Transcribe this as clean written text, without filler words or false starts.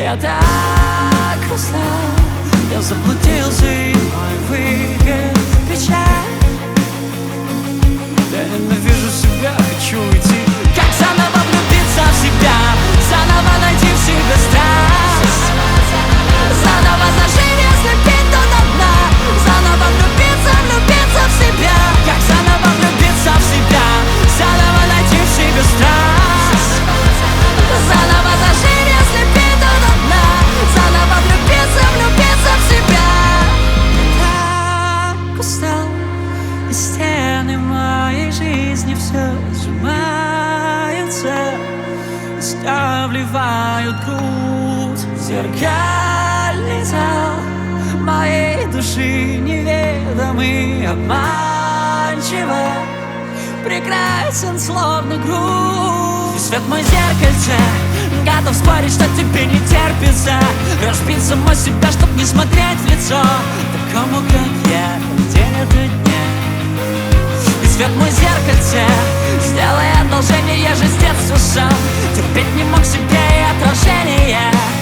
Я так устал, я заблудился, и мой выход — печаль. Я ненавижу себя, хочу уйти. Как заново влюбиться в себя, заново найти в себе страсть, заново зажить, если пить до дна, заново влюбиться, влюбиться в себя. Как заново влюбиться в себя, заново найти в себе страсть, заново зажить, если пить до дна, заново влюбиться, влюбиться в себя. Так устал, и стены моей жизни все сжимаются, вливают грудь. Зеркальный зал моей души неведомый, обманчиво прекрасен, словно грудь. И свет мой зеркальце, готов спорить, что тебе не терпится разбить самой себя, чтоб не смотреть в лицо такому, как я, день ото дня. И свет мой зеркальце, сделай одолжение, я же с детства сам терпеть не мог себя и отражение.